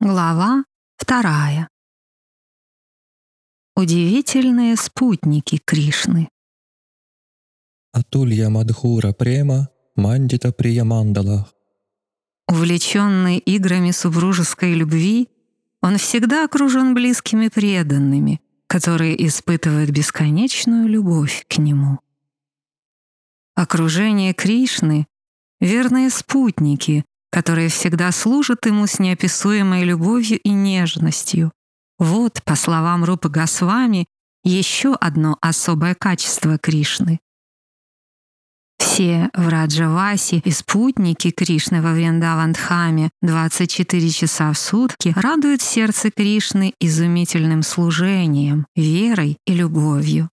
Глава 2. Удивительные спутники Кришны. Атулья Мадхура Према Мандита Приямандалах. Увлеченный играми супружеской любви, он всегда окружен близкими преданными, которые испытывают бесконечную любовь к нему. Окружение Кришны — верные спутники, которые всегда служат ему с неописуемой любовью и нежностью. Вот, по словам Рупы Госвами, еще одно особое качество Кришны. Все Враджаваси и спутники Кришны во Вриндаван-дхаме 24 часа в сутки радуют сердце Кришны изумительным служением, верой и любовью.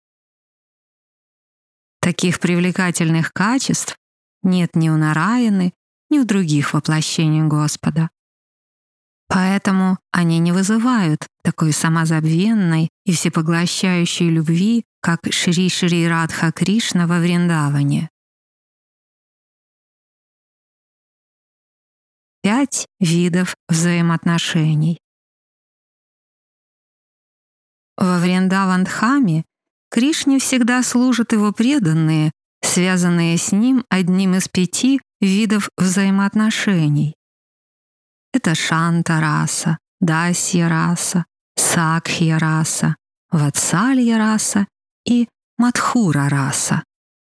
Таких привлекательных качеств нет ни у Нараяны, ни у других воплощений Господа. Поэтому они не вызывают такой самозабвенной и всепоглощающей любви, как Шри Радха Кришна во Вриндаване. 5 видов взаимоотношений. Во Вриндаван-дхаме Кришне всегда служат его преданные, связанные с ним одним из 5 видов взаимоотношений. Это Шанта-раса, Дасья-раса, Сакхья-раса, Ватсалья-раса и Мадхура-раса.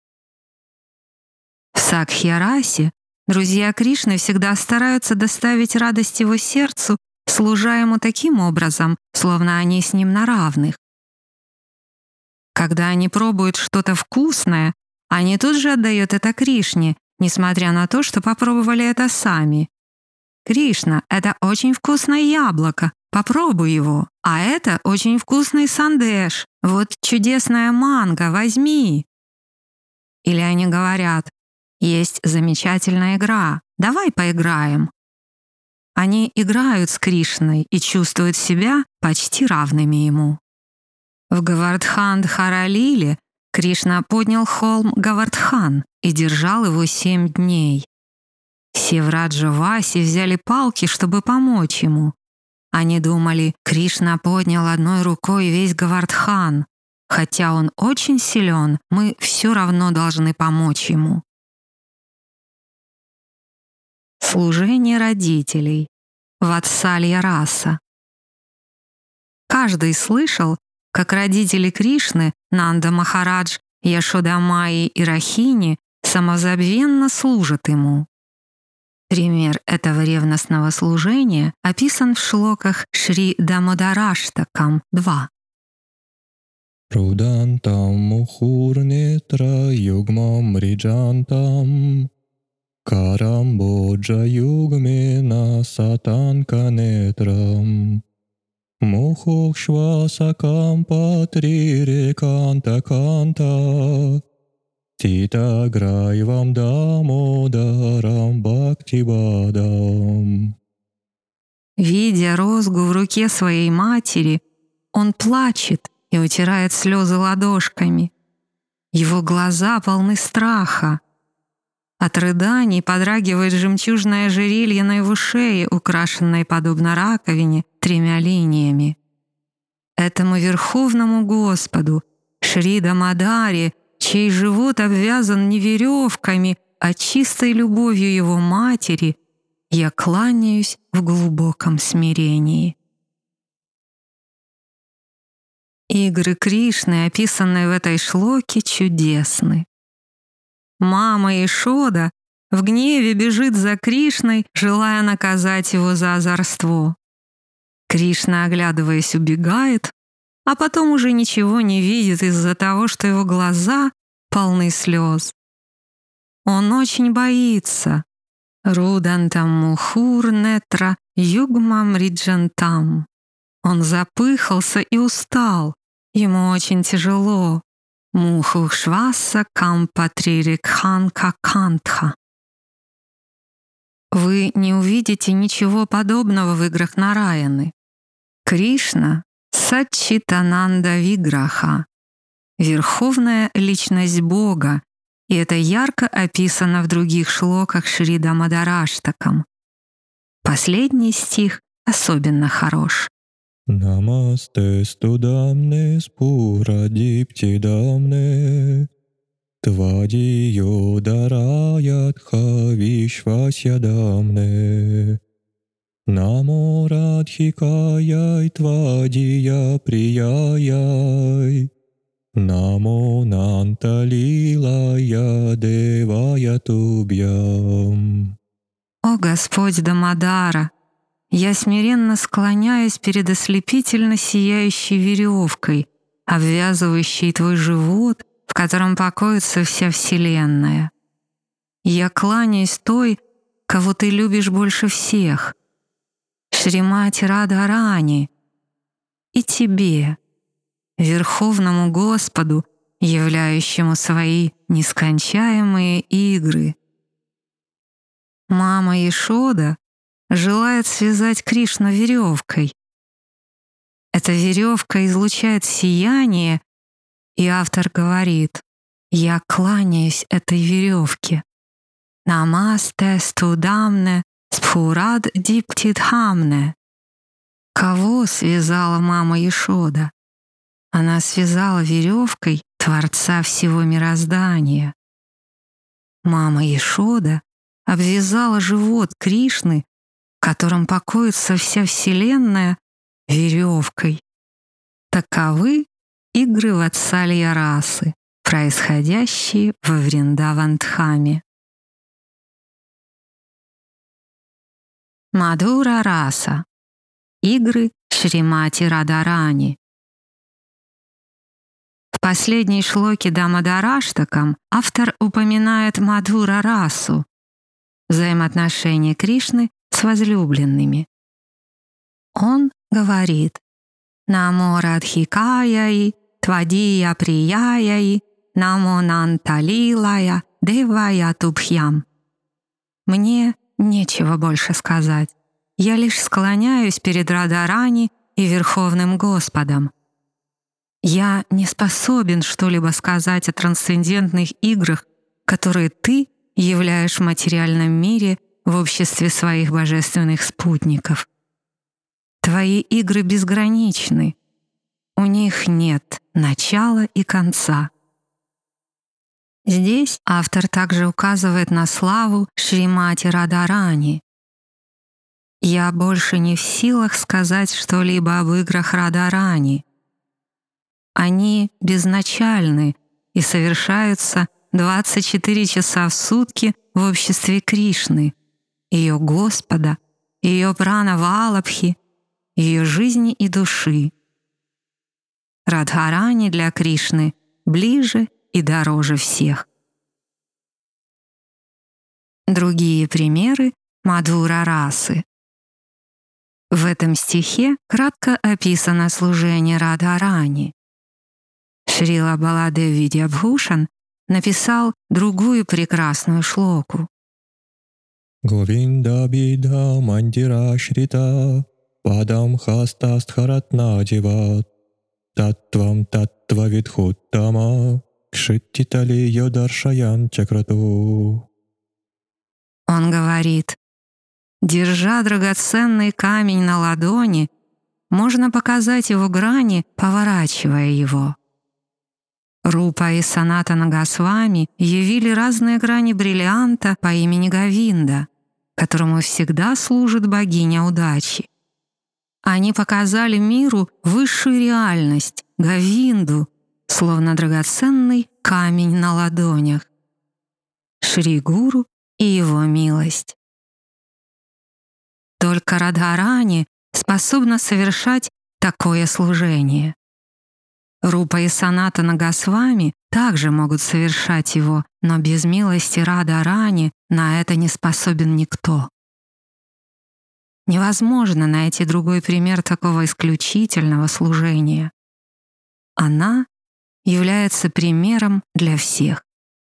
В Сакхья-расе друзья Кришны всегда стараются доставить радость его сердцу, служа ему таким образом, словно они с ним на равных. Когда они пробуют что-то вкусное, они тут же отдают это Кришне, несмотря на то, что попробовали это сами. «Кришна, это очень вкусное яблоко, попробуй его. А это очень вкусный сандеш, вот чудесная манго, возьми». Или они говорят: «Есть замечательная игра, давай поиграем». Они играют с Кришной и чувствуют себя почти равными ему. В Гавардхан-дхара-лиле Кришна поднял холм Гавардхан и держал его 7 дней. Все Враджаваси взяли палки, чтобы помочь ему. Они думали, Кришна поднял одной рукой весь Гавардхан. Хотя он очень силен, мы все равно должны помочь ему. Служение родителей. Ватсалья-раса. Каждый слышал, как родители Кришны, Нанда Махарадж, Яшода Майи и Рахини, самозабвенно служат ему. Пример этого ревностного служения описан в шлоках Шри Дамодараштакам 2. Рудантам мухурнетра югмам риджантам карам боджа югмена сатанканетрам мухокшвасакам патриреканта канта Тита Грайвам Дамодарам Бхактибадам. Видя розгу в руке своей матери, он плачет и утирает слезы ладошками. Его глаза полны страха. От рыданий подрагивает жемчужное ожерелье на его шее, украшенное подобно раковине 3 линиями. Этому Верховному Господу, Шри Дамадаре, чей живот обвязан не веревками, а чистой любовью его матери, я кланяюсь в глубоком смирении. Игры Кришны, описанные в этой шлоке, чудесны. Мама Яшода в гневе бежит за Кришной, желая наказать его за озорство. Кришна, оглядываясь, убегает, а потом уже ничего не видит из-за того, что его глаза полны слез. Он очень боится. Рудантам мухур нетра югмам риджантам. Он запыхался и устал. Ему очень тяжело. Мухушваса кампатририкхан какантха. Вы не увидите ничего подобного в играх Нараяны. Кришна — Саччитананда Виграха, верховная личность Бога, и это ярко описано в других шлоках Шри Дамодараштакам. Последний стих особенно хорош. Намасте студамне спура диптидамне твадио дараятха вишвасядамне намо радхикаяй твадия прияяй намо нанталилая девая тубьям. О Господь Дамодара! Я смиренно склоняюсь перед ослепительно сияющей веревкой, обвязывающей твой живот, в котором покоится вся Вселенная. Я кланяюсь той, кого ты любишь больше всех, Шримати Радхарани, и тебе, Верховному Господу, являющему свои нескончаемые игры. Мама Яшода желает связать Кришну веревкой. Эта веревка излучает сияние, и автор говорит: «Я кланяюсь этой веревке». «Намасте студамне спхурад диптидхамне». Кого связала мама Яшода? Она связала веревкой Творца всего мироздания. Мама Яшода обвязала живот Кришны, в котором покоится вся Вселенная, веревкой. Таковы игры Ватсалья расы, происходящие во Вриндаван-дхаме. Мадхура раса. Игры Шримати Радхарани. В последней шлоке Дамодараштакам автор упоминает Мадхура расу, взаимоотношения Кришны с возлюбленными. Он говорит: «Намо Радхикаяи, Твадия Прияяи, Намо Нанталилая, Девая Тубхьям». Мне нечего больше сказать. Я лишь склоняюсь перед Радхарани и Верховным Господом. Я не способен что-либо сказать о трансцендентных играх, которые ты являешь в материальном мире в обществе своих божественных спутников. Твои игры безграничны. У них нет начала и конца. Здесь автор также указывает на славу Шримати Радхарани. Я больше не в силах сказать что-либо об играх Радхарани. Они безначальны и совершаются 24 часа в сутки в обществе Кришны, ее Господа, ее прана-валабхи, ее жизни и души. Радхарани для Кришны ближе и дороже всех. Другие примеры Мадхура расы. В этом стихе кратко описано служение Радхарани. Шрила Баладев Видьябхушан написал другую прекрасную шлоку. Говинда бида мандира шрита падам хастастхаратна диват таттвам таттва видхуттама кшиттитали йодаршаян чакрату. Он говорит: держа драгоценный камень на ладони, можно показать его грани, поворачивая его. Рупа и Санатана Госвами явили разные грани бриллианта по имени Говинда, которому всегда служит богиня удачи. Они показали миру высшую реальность, Говинду, словно драгоценный камень на ладонях. Шри Гуру и его милость. Только Радхарани способна совершать такое служение. Рупа и Санатана Госвами также могут совершать его, но без милости Радхарани на это не способен никто. Невозможно найти другой пример такого исключительного служения. Она является примером для всех.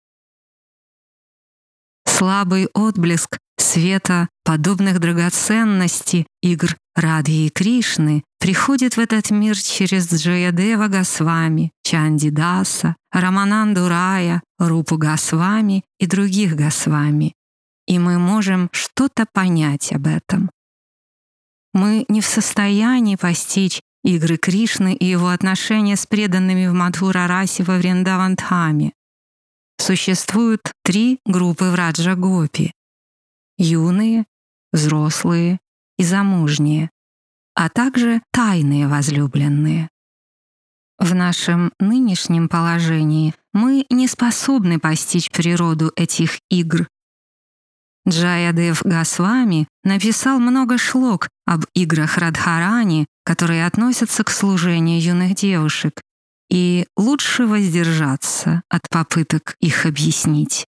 Слабый отблеск света подобных драгоценностей игр Радхи и Кришны приходит в этот мир через Джаядева Госвами, Чандидаса, Рамананду Рая, Рупу Госвами и других Госвами, и мы можем что-то понять об этом. Мы не в состоянии постичь игры Кришны и его отношения с преданными в Мадхура-расе во Вриндаван-дхаме. Существуют 3 группы в Раджа-гопи: юные, взрослые и замужние, а также тайные возлюбленные. В нашем нынешнем положении мы не способны постичь природу этих игр. Джаядев Госвами написал много шлок об играх Радхарани, которые относятся к служению юных девушек, и лучше воздержаться от попыток их объяснить.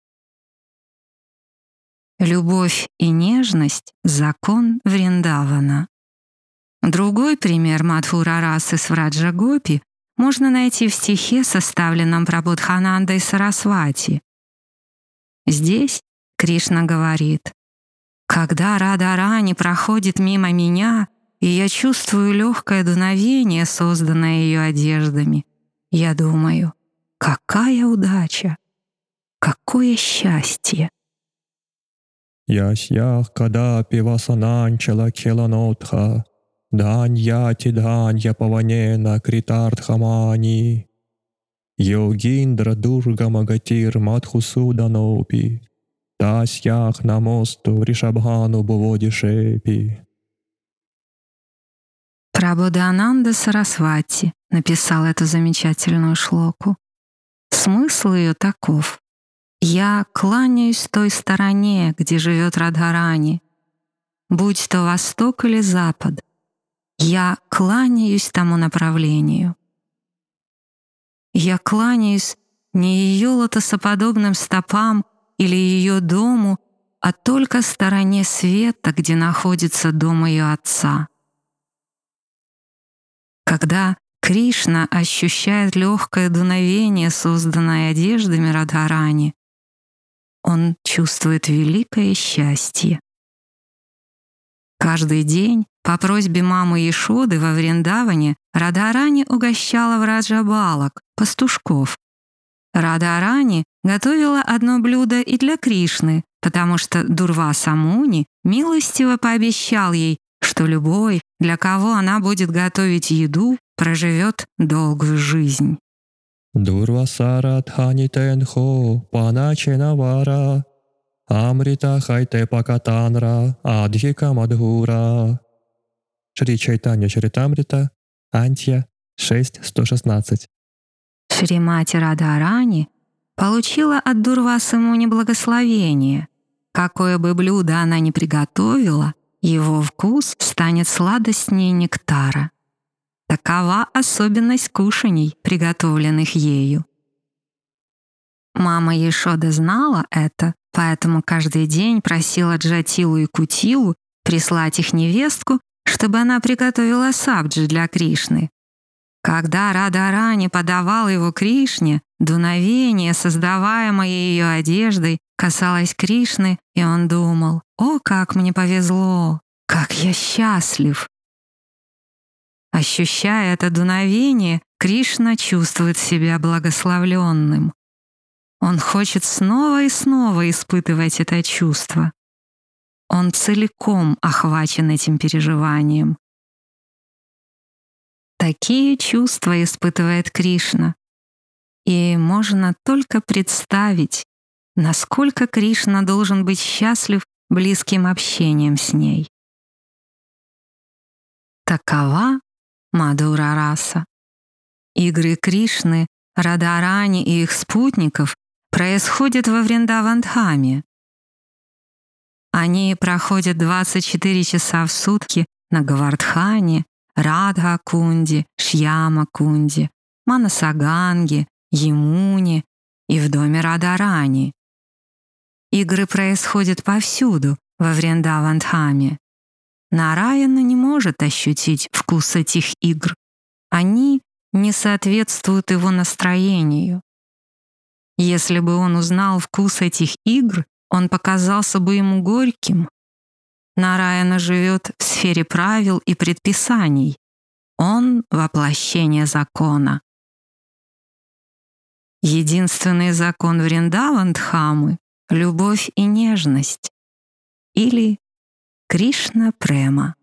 Любовь и нежность — закон Вриндавана. Другой пример Мадхура-расы с Враджа-гопи можно найти в стихе, составленном Прабодханандой Сарасвати. Здесь Кришна говорит: «Когда Радхарани проходит мимо меня, и я чувствую легкое дуновение, созданное ее одеждами, я думаю, какая удача, какое счастье». Ясьях кадапи васананчала келанотха, даньяти данья паванена критартхамани, йогиндра дурга магатир мадхусуданопи, тасьях намосту ришабхану буводишепи. Прабодхананда Сарасвати написал эту замечательную шлоку. Смысл ее таков: «Я кланяюсь той стороне, где живет Радхарани, будь то восток или запад. Я кланяюсь тому направлению. Я кланяюсь не ее лотосоподобным стопам или ее дому, а только стороне света, где находится дом ее отца». Когда Кришна ощущает легкое дуновение, созданное одеждами Радхарани, он чувствует великое счастье. Каждый день по просьбе мамы Яшоды во Вриндаване Радхарани угощала враджа-балак, пастушков. Радхарани готовила одно блюдо и для Кришны, потому что Дурваса Муни милостиво пообещал ей, что любой, для кого она будет готовить еду, проживет долгую жизнь. Дурваса дхани тенхо паначенавара, амрита хайте пакатанра адхика мадхура. Шри Чайтанья Чаритамрита, Антья 6.116. Шримати Радхарани получила от Дурвасы Муни благословение. Какое бы блюдо она ни приготовила, его вкус станет сладостнее нектара. Такова особенность кушаний, приготовленных ею. Мама Яшода знала это, поэтому каждый день просила Джатилу и Кутилу прислать их невестку, чтобы она приготовила сабджи для Кришны. Когда Радхарани подавала его Кришне, дуновение, создаваемое ее одеждой, касалось Кришны, и он думал: «О, как мне повезло! Как я счастлив!» Ощущая это дуновение, Кришна чувствует себя благословленным. Он хочет снова и снова испытывать это чувство. Он целиком охвачен этим переживанием. Такие чувства испытывает Кришна. И можно только представить, насколько Кришна должен быть счастлив близким общением с ней. Такова Мадхура-раса. Игры Кришны, Радхарани и их спутников происходят во Вриндаван-дхаме. Они проходят 24 часа в сутки на Говардхане, Радха-кунде, Шьяма-кунде, Манасаганге, Ямуне и в доме Радхарани. Игры происходят повсюду во Вриндаван-дхаме. Нараяна не может ощутить вкус этих игр. Они не соответствуют его настроению. Если бы он узнал вкус этих игр, он показался бы ему горьким. Нараяна живет в сфере правил и предписаний. Он — воплощение закона. Единственный закон Вриндаван-дхамы — любовь и нежность, или Кришна-према.